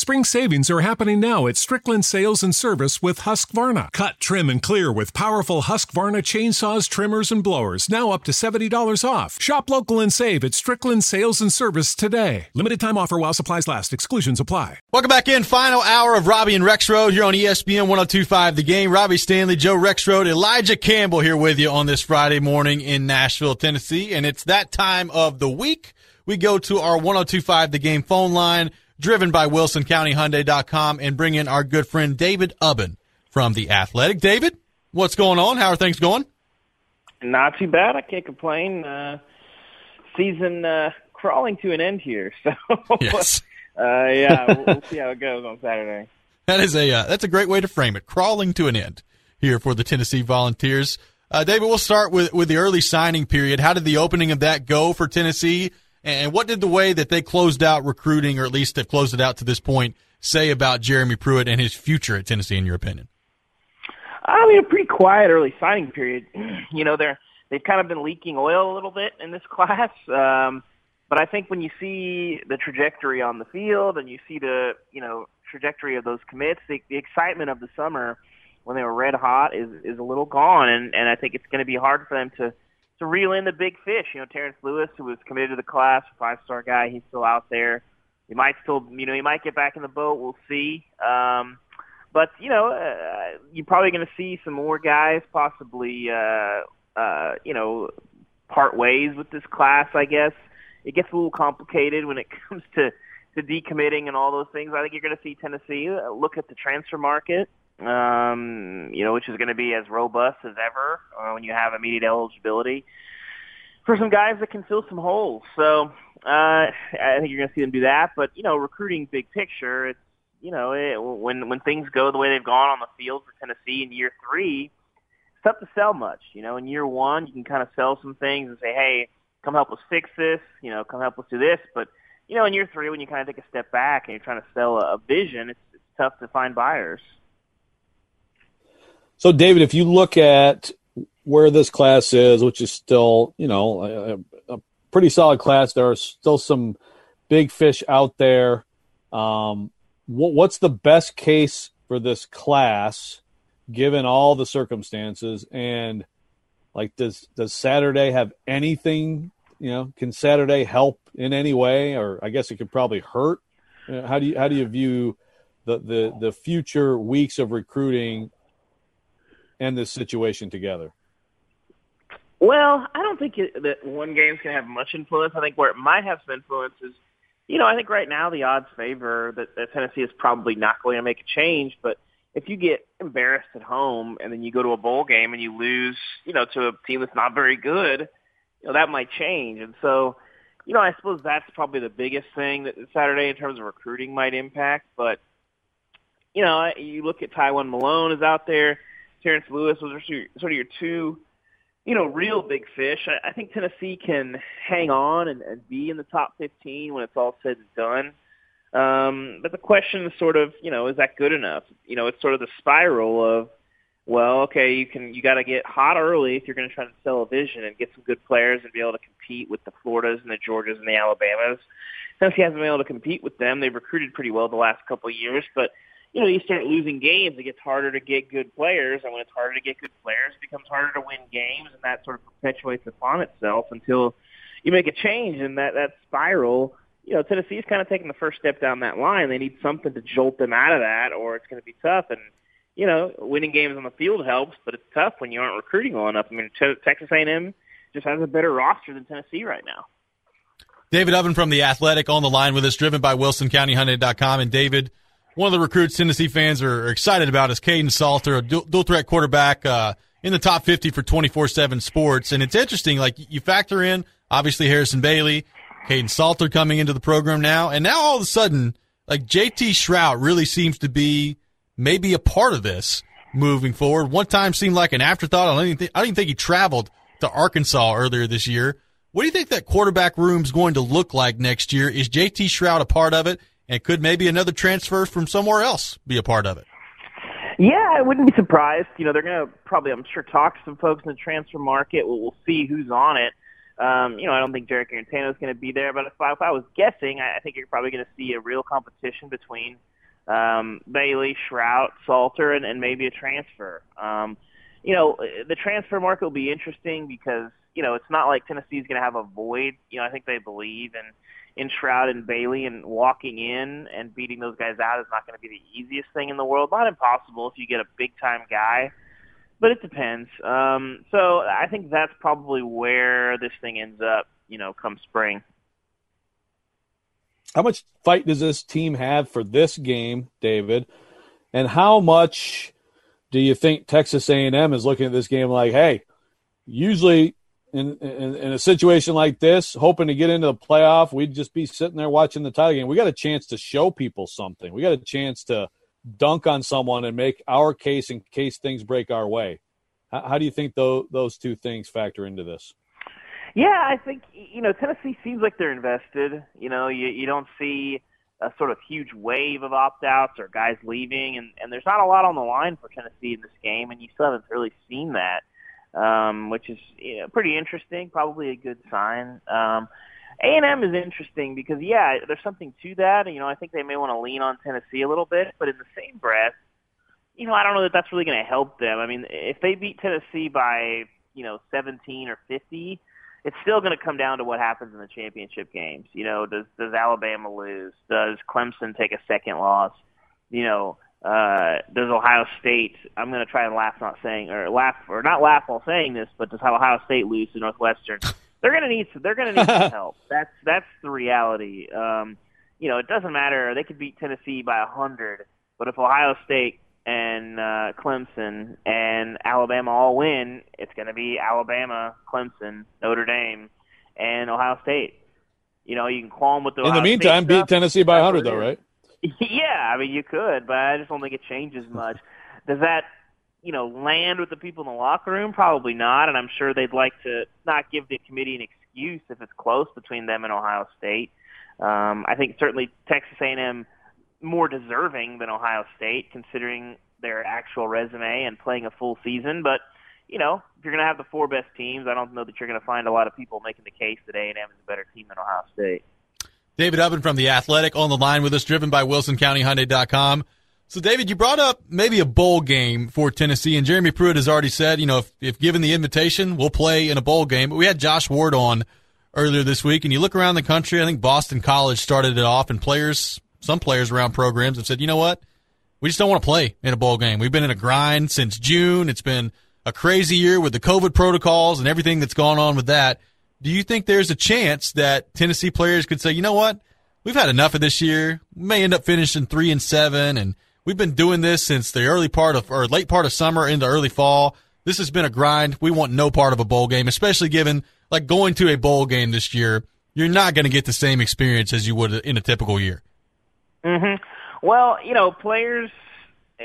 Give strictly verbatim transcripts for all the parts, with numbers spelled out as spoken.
Spring savings are happening now at Strickland Sales and Service with Husqvarna. Cut, trim, and clear with powerful Husqvarna chainsaws, trimmers, and blowers. Now up to seventy dollars off. Shop local and save at Strickland Sales and Service today. Limited time offer while supplies last. Exclusions apply. Welcome back in. Final hour of Robbie and Rexroad here on E S P N one oh two point five The Game. Robbie Stanley, Joe Rexroad, Elijah Campbell here with you on this Friday morning in Nashville, Tennessee. And it's that time of the week. We go to our one oh two point five The Game phone line, driven by Wilson County Hyundai dot com, and bring in our good friend David Ubben from The Athletic. David, what's going on? How are things going? Not too bad. I can't complain. Uh, season uh, crawling to an end here. So, yes. uh, yeah, we'll, we'll see how it goes on Saturday. That is a uh, that's a great way to frame it. Crawling to an end here for the Tennessee Volunteers. Uh, David, we'll start with, with the early signing period. How did the opening of that go for Tennessee? And what did the way that they closed out recruiting, or at least have closed it out to this point, say about Jeremy Pruitt and his future at Tennessee, in your opinion? I mean, a pretty quiet early signing period. You know, they're they've kind of been leaking oil a little bit in this class. Um, but I think when you see the trajectory on the field and you see the, you know, trajectory of those commits, the, the excitement of the summer when they were red hot is, is a little gone. And, and I think it's going to be hard for them to, to reel in the big fish. You know, Terrence Lewis, who was committed to the class, a five-star guy, he's still out there. He might still, you know, he might get back in the boat. We'll see. Um, but, you know, uh, you're probably going to see some more guys possibly, uh, uh, you know, part ways with this class, I guess. It gets a little complicated when it comes to, to decommitting and all those things. I think you're going to see Tennessee look at the transfer market, um, you know, which is going to be as robust as ever uh, when you have immediate eligibility for some guys that can fill some holes. So uh, I think you're going to see them do that. But, you know, recruiting big picture, it's, you know, it, when when things go the way they've gone on the field for Tennessee in year three, it's tough to sell much. You know, in year one, you can kind of sell some things and say, hey, come help us fix this, you know, come help us do this. But, you know, in year three, when you kind of take a step back and you're trying to sell a, a vision, it's, it's tough to find buyers. So, David, if you look at where this class is, which is still, you know, a, a pretty solid class, there are still some big fish out there. Um, what, what's the best case for this class, given all the circumstances? And, like, does does Saturday have anything, you know, can Saturday help in any way? Or I guess it could probably hurt. You know, how do you how do you view the, the, the future weeks of recruiting and this situation together? Well, I don't think it, that one game's going to have much influence. I think where it might have some influence is, you know, I think right now the odds favor that, that Tennessee is probably not going to make a change. But if you get embarrassed at home and then you go to a bowl game and you lose, you know, to a team that's not very good, you know, that might change. And so, you know, I suppose that's probably the biggest thing that Saturday in terms of recruiting might impact. But, you know, you look at Tywone Malone is out there. Terrence Lewis was sort of your two, you know, real big fish. I, I think Tennessee can hang on and, and be in the top fifteen when it's all said and done. Um, but the question is sort of, you know, is that good enough? You know, it's sort of the spiral of, well, okay, you can you got to get hot early if you're going to try to sell a vision and get some good players and be able to compete with the Floridas and the Georgias and the Alabamas. Tennessee hasn't been able to compete with them. They've recruited pretty well the last couple of years, but you know, you start losing games, it gets harder to get good players, and when it's harder to get good players, it becomes harder to win games, and that sort of perpetuates upon itself until you make a change in that, that spiral. You know, Tennessee's kind of taking the first step down that line. They need something to jolt them out of that, or it's going to be tough. And, you know, winning games on the field helps, but it's tough when you aren't recruiting well enough. I mean, Texas A and M just has a better roster than Tennessee right now. David Ubben from The Athletic on the line with us, driven by Wilson County Hyundai dot com. And, David, one of the recruits Tennessee fans are excited about is Caden Salter, a dual-threat quarterback uh, in the top fifty for twenty-four seven Sports. And it's interesting, like, you factor in, obviously, Harrison Bailey, Caden Salter coming into the program now, and now all of a sudden, like, J T Shrout really seems to be maybe a part of this moving forward. One time seemed like an afterthought. I don't even think, I don't even think he traveled to Arkansas earlier this year. What do you think that quarterback room's going to look like next year? Is J T Shrout a part of it? And could maybe another transfer from somewhere else be a part of it? Yeah, I wouldn't be surprised. You know, they're going to probably, I'm sure, talk to some folks in the transfer market. We'll, we'll see who's on it. Um, you know, I don't think Jarek Arantano is going to be there, but if I, if I was guessing, I, I think you're probably going to see a real competition between um, Bailey, Shrout, Salter, and, and maybe a transfer. Um, you know, the transfer market will be interesting because, you know, it's not like Tennessee's going to have a void. You know, I think they believe in, in Shrout and Bailey, and walking in and beating those guys out is not going to be the easiest thing in the world. Not impossible if you get a big-time guy, but it depends. Um, so I think that's probably where this thing ends up, you know, come spring. How much fight does this team have for this game, David? And how much do you think Texas A and M is looking at this game like, hey, usually in, in, in a situation like this, hoping to get into the playoff, we'd just be sitting there watching the title game. We got a chance to show people something. We got a chance to dunk on someone and make our case in case things break our way. How, how do you think those, those two things factor into this? Yeah, I think, you know, Tennessee seems like they're invested. You know, you, you don't see a sort of huge wave of opt-outs or guys leaving, and, and there's not a lot on the line for Tennessee in this game, and you still haven't really seen that, um, which is, you know, pretty interesting, probably a good sign. Um, A and M is interesting because, yeah, there's something to that. You know, I think they may want to lean on Tennessee a little bit, but in the same breath, you know, I don't know that that's really going to help them. I mean, if they beat Tennessee by, you know, seventeen or fifty, it's still going to come down to what happens in the championship games. You know, does does Alabama lose? Does Clemson take a second loss? You know, uh, does Ohio State? I'm going to try and laugh, not saying or laugh or not laugh while saying this, but does Ohio State lose to Northwestern? They're going to need some, they're going to need some help. That's that's the reality. Um, you know, it doesn't matter. They could beat Tennessee by a hundred, but if Ohio State and uh, Clemson and Alabama all win, it's going to be Alabama, Clemson, Notre Dame, and Ohio State. You know, you can call them with the In Ohio the meantime, State beat stuff. Tennessee by one hundred, though, right? Yeah, I mean, you could, but I just don't think it changes much. Does that, you know, land with the people in the locker room? Probably not, and I'm sure they'd like to not give the committee an excuse if it's close between them and Ohio State. Um, I think certainly Texas A and M more deserving than Ohio State, considering their actual resume and playing a full season. But, you know, if you're going to have the four best teams, I don't know that you're going to find a lot of people making the case that A and M is a better team than Ohio State. David Ubben from The Athletic on the line with us, driven by Wilson County Hyundai dot com. So, David, you brought up maybe a bowl game for Tennessee, and Jeremy Pruitt has already said, you know, if, if given the invitation, we'll play in a bowl game. But we had Josh Ward on earlier this week, and you look around the country, I think Boston College started it off, and players – some players around programs have said, you know what, we just don't want to play in a bowl game. We've been in a grind since June. It's been a crazy year with the COVID protocols and everything that's gone on with that. Do you think there's a chance that Tennessee players could say, you know what, we've had enough of this year. We may end up finishing three and seven, and we've been doing this since the early part of or late part of summer into early fall. This has been a grind. We want no part of a bowl game, especially given like going to a bowl game this year. You're not going to get the same experience as you would in a typical year. Mm-hmm. Well, you know, players, uh,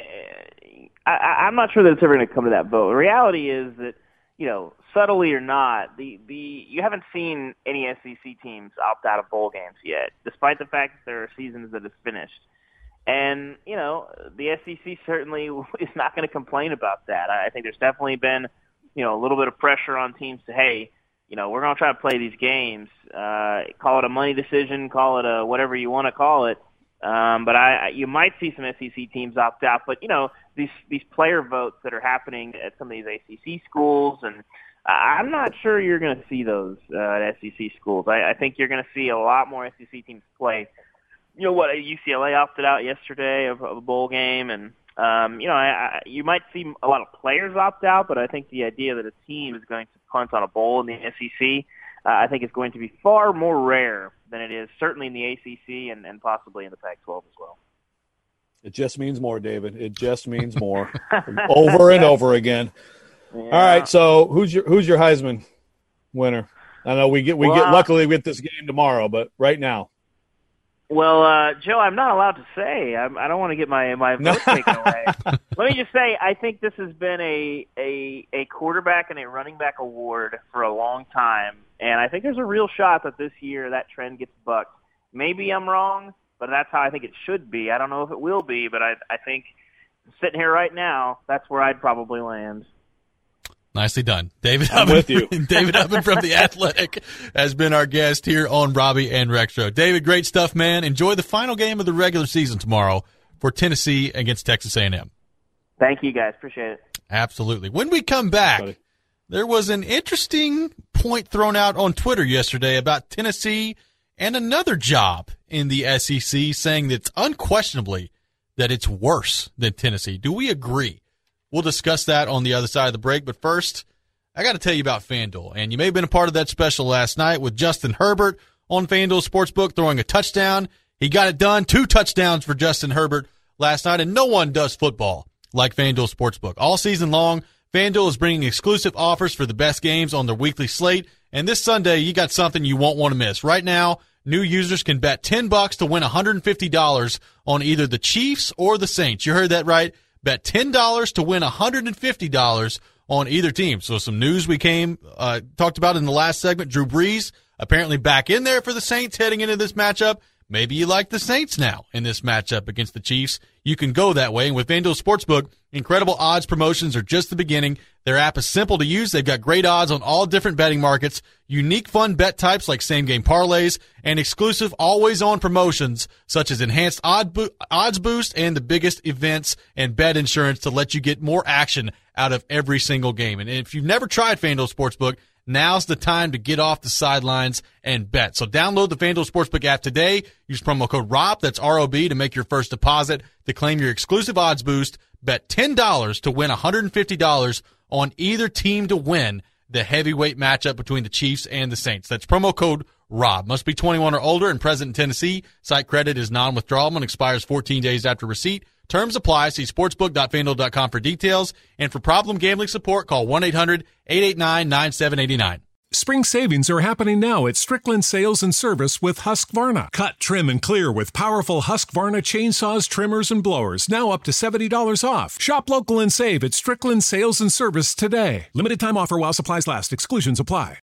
I, I'm not sure that it's ever going to come to that vote. The reality is that, you know, subtly or not, the, the you haven't seen any S E C teams opt out of bowl games yet, despite the fact that there are seasons that have finished. And, you know, the S E C certainly is not going to complain about that. I think there's definitely been, you know, a little bit of pressure on teams to, hey, you know, we're going to try to play these games. Uh, call it a money decision, call it a whatever you want to call it. Um, but I, you might see some S E C teams opt out. But, you know, these these player votes that are happening at some of these A C C schools, and I'm not sure you're going to see those uh, at S E C schools. I, I think you're going to see a lot more S E C teams play. You know what, U C L A opted out yesterday of, of a bowl game, and, um, you know, I, I, you might see a lot of players opt out, but I think the idea that a team is going to punt on a bowl in the S E C, uh, I think is going to be far more rare than it is certainly in the A C C and, and possibly in the Pac twelve as well. It just means more, David. It just means more. Over and over again. Yeah. All right, so who's your who's your Heisman winner? I know we get we well, get luckily we get this game tomorrow, but right now. Well, uh, Joe, I'm not allowed to say. I'm, I don't want to get my my vote taken away. Let me just say, I think this has been a, a a quarterback and a running back award for a long time, and I think there's a real shot that this year that trend gets bucked. Maybe I'm wrong, but that's how I think it should be. I don't know if it will be, but I I think sitting here right now, that's where I'd probably land. Nicely done. David I'm Ubben, with you. David Ubben from The Athletic has been our guest here on Robbie and Rextro. David, great stuff, man. Enjoy the final game of the regular season tomorrow for Tennessee against Texas A and M. Thank you, guys. Appreciate it. Absolutely. When we come back, Buddy. there was an interesting point thrown out on Twitter yesterday about Tennessee and another job in the S E C, saying that it's unquestionably that it's worse than Tennessee. Do we agree? We'll discuss that on the other side of the break. But first, I got to tell you about FanDuel. And you may have been a part of that special last night with Justin Herbert on FanDuel Sportsbook throwing a touchdown. He got it done. Two touchdowns for Justin Herbert last night. And no one does football like FanDuel Sportsbook. All season long, FanDuel is bringing exclusive offers for the best games on their weekly slate. And this Sunday, you got something you won't want to miss. Right now, new users can bet ten bucks to win one hundred fifty dollars on either the Chiefs or the Saints. You heard that right. Bet ten dollars to win one hundred fifty dollars on either team. So some news we came, uh, talked about in the last segment. Drew Brees apparently back in there for the Saints heading into this matchup. Maybe you like the Saints now in this matchup against the Chiefs. You can go that way. And with FanDuel Sportsbook, incredible odds promotions are just the beginning. Their app is simple to use. They've got great odds on all different betting markets, unique fun bet types like same-game parlays, and exclusive always-on promotions such as enhanced odd bo- odds boost and the biggest events and bet insurance to let you get more action out of every single game. And if you've never tried FanDuel Sportsbook, now's the time to get off the sidelines and bet. So download the FanDuel Sportsbook app today. Use promo code R O B, that's R O B, to make your first deposit to claim your exclusive odds boost. Bet ten dollars to win one hundred fifty dollars on either team to win the heavyweight matchup between the Chiefs and the Saints. That's promo code R O B. Must be twenty-one or older and present in Tennessee. Site credit is non-withdrawable and expires fourteen days after receipt. Terms apply. See sportsbook dot fanduel dot com for details. And for problem gambling support, call one eight hundred eight eight nine nine seven eight nine. Spring savings are happening now at Strickland Sales and Service with Husqvarna. Cut, trim, and clear with powerful Husqvarna chainsaws, trimmers, and blowers. Now up to seventy dollars off. Shop local and save at Strickland Sales and Service today. Limited time offer while supplies last. Exclusions apply.